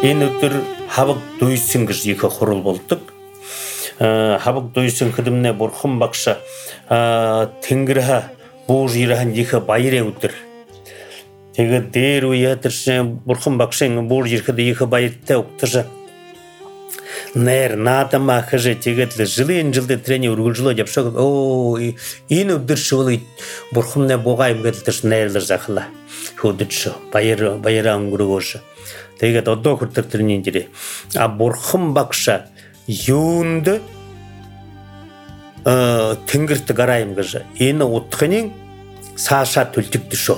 Ен өтір хабық дойсыңғыш екі құрыл болдық. Хабық дойсын қыдымне бұрқын бақша теңгіріға бұл жираған екі байыр өтір. Теге дер өйетірші бұрқын бақшың бұл жиркіді екі байыртты өктірші. Нәр, надама қыжы тегетлі жылды трені үргіл деп шоғыз. Ен өдірші олы бұрқынне боғайым кәділтірші нәрлер жақыла. Өдірші, байыра ұңгірі көші. Тегет одо күртіртірінен жире. А бұрқын бақша юнды теңгірті қарайым кәжі. Ені ұтқынен саша түлтікті шо.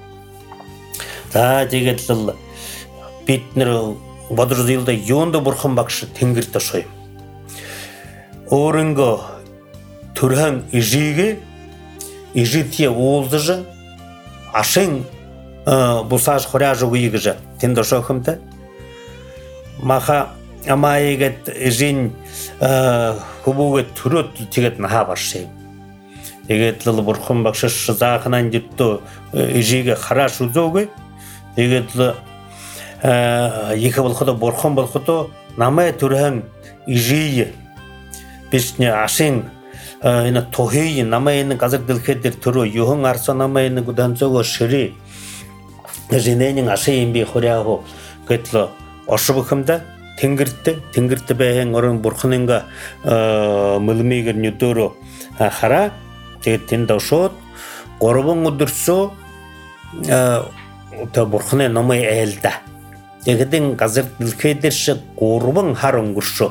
Да тегетлі бетінір Бадыр жылда юнды бұрқын бақшы теңгірті шойым. Орынғы түрхан ижиге, ижитие олдыжы, ашын бұсаж қоря жоғы егіжі. Тенді шоқымды. Маға амайығыт ижин хүбуге түрі тегетін ға баршайым. Тегетлі бұрқын бақшы шызақынан жетті ижиге қара шүзоғы. Тегетлі екі бұлқыды бұрқын бұлқыды намай түрхан ижиі бешіне ашын тохейі намайыны қазір ділкедер түрі юхын арса намайыны күдан соғы шыры жинайның ашы ембей қоряғы көтлі ошы бұқымда теңгіртті бәйін орын бұрқыныңға мүлімегір нүдірі қара тегеттен даушот қорыбың ұдырсу бұрқыны намай әлді Тегеден қазір ділкедерші қорыбың харың күрші.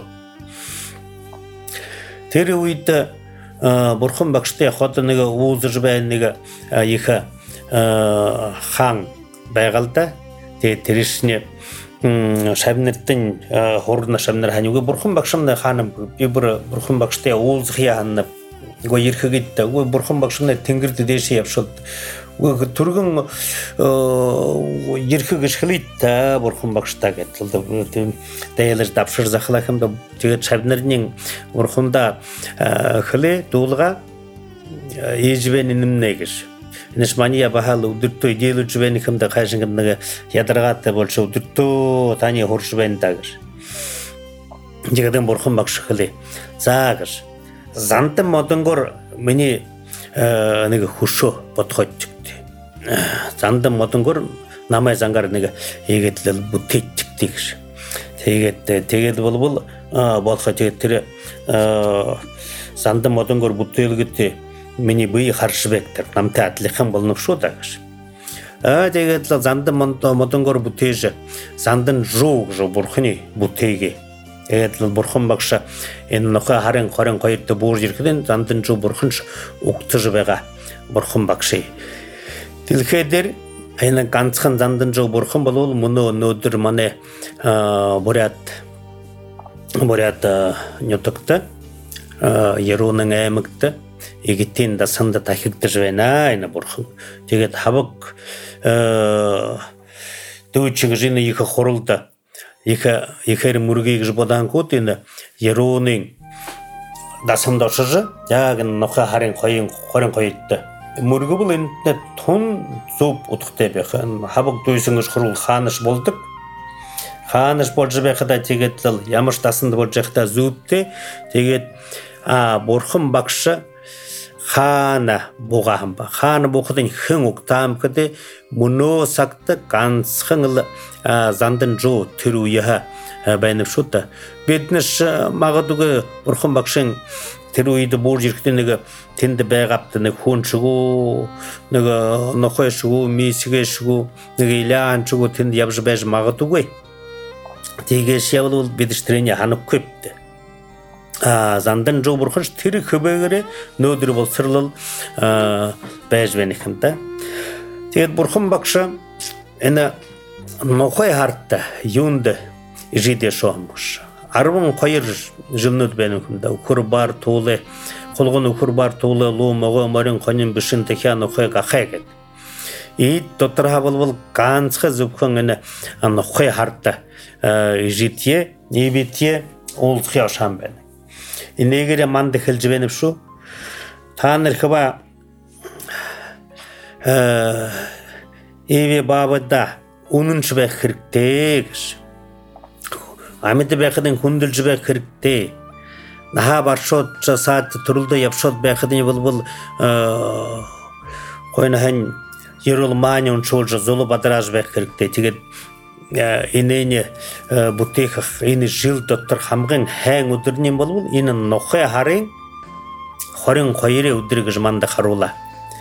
Тері өйті бұрқын бақшты қотыныға уызы жібәйініға екі хан байғалда. Терішіне шабінерттің ғорына шабінер ханюға бұрқын бақшымда ханым бұрқын бақшты уызы қияғанып еркі кетті. Бұрқын бақшымда тенгірді деші епшылды. Түргін еркі кішкілейді бұрқын бақшыта кетілді. Дәйелер дапшыр зақылақымда жегет шабінерінен бұрқында қылы доғылға ежібен ініміне кеш. Нешмания бағалы ұдыртты дейлі жүбені кімді қайшыңғынығы ядырғатты болшы ұдыртты тәне ғор жүбені дағыр. Жегеден бұрқын бақшы қылы зағыр. Зантым модыңғыр мені құшы бұтқойт Зандым модыңғыр намай заңғар егетлі бұттейттік дегіш. Тегеті бұл болқа тегеттері зандым модыңғыр бұттейлігітті мені бұй қаршы бектір. Намты әтліқін болынып шу дағыш. Тегетлі зандым модыңғыр бұттейжі зандын жоғ бұрқыны бұттейге. Тегетлі бұрқын бақша енінұқы харен қойытты бұр жеркіден зандын жоғ бұрқынш ұқты жыбеға бұрқын бақшай. Тілкедер айна қанцқан зандын жоғ бұрқын бұл ол мұны нөдір мане бұрят нөтікті еруының әмікті егеттен да сынды тахикті жывен айна бұрқын. Тегет хабық дөйтшігі жины екі қорылды. Екері мүргейгі жыбодан көт енді еруының да сында шыжы яғын нұқа харен қойытты. Мүргі бұл енді тұн зоп ұтықты бәқі. Хабық дөйсіңіз құрыл қаныш болдық. Қаныш бол жібәқіда тегеттіл ямыш тасынды бол жақта зөпті. Тегет бұрқын бақшы қаны бұғағым ба. Қаны бұқыдың хың ұқтам кіде мұны сақты қансқыңылы зандын жо түру еға бәйініп шутта. Бетініш мағыдығы бұрқын бақшың Теруиді бұл жеркітенігі тенді бәғапты, хон шығу, нұқой шығу, месіге шығу, илян шығу, тенді ябжы бәжі мағыты ғой. Теге шевілі ол бедіштіріне ханып көпті. Зандын жоу бұрқыш тері көбегірі нөдірі бол сырлыл бәжі бәні кімді. Тегет бұрқын бақшы, әні нұқой артты, юнды жеде шоғымғыш. Арбың қойыр жылнөд бәнім кімді. Үкір бар туылы, қолғын үкір бар туылы, луымығы өмірін қонын бүшін текиян ұқой қақай кет. Ид доттырға бұл қанцқы зүпкің әні ұқой артты жетие, ебетие олдықи ашан бәні. Инегере манды қыл жібеніп шу, таныр қыба Evi babada onun şübeh kırktığış. Амиды бәқыдың хүнділжі бәқ кірікте. Наха баршот саатты тұрылды япшот бәқыдың бұл қойнахан ерол мани ұншолжы золы бадыраж бәқ кірікте. Тегет инене бұттеқық, ины жыл доттыр хамғын хэң ұдырнен бұл, ины ноқы харың, хорын қойыры ұдырғы жыманды харула.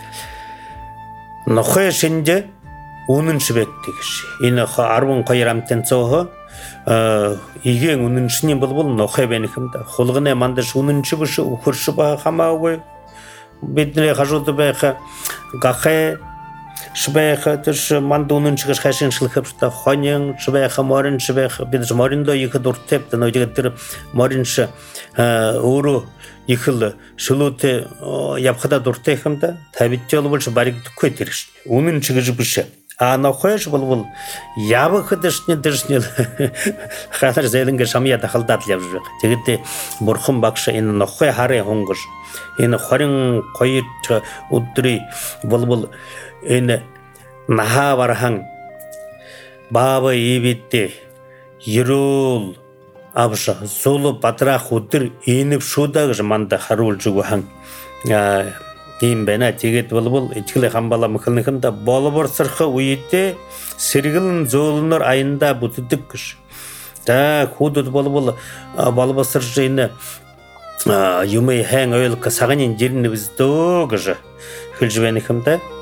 Ноқы шынды уныншы бәктегіш. Ины арвын қойырамтен соғы, иген уныншынен бұл ноқы бәнікімді. Қолғыны мандыш уныншы бұшы, ұқыршы баға қамау бөй. Бетніле қажуды бәқі, қақы, шыбайқы түрші манды уныншығыш қашын шылқып шыта. Қойнен, шыбайқы, морин, шыбайқы. Бедіш моринді екі дұрттепті, нөдегеттір мориншы ұру екілі шылуты япқыда дұрттекімді. Тәбітте олы болшы барикті көтерішіне. Уныншығыш бұшы. Ана қойыш бұл ябықы дышне қанар зәйлінгі шамия тақылдатыл ябы жоқ. Тегітте бұрқын бақшы ені нақой хары оңғыш. Ені қорын қойыр ұттыры бұл ені наға бархан бабы ебетте ерол абыша золы батырақ ұттыр еніп шудағы жыманды харул жүгі хаң. Дейін бәна тегет бұл ечкілі қамбала мұқылнықында болы бір сырқы ұйетте сіргілін золыныр айында бұтыдық күш. Да, құдыд бұл сыр жайыны юмай хэң өйліккі сағанен жеріні біз доғы жы. Күл жібәнікімді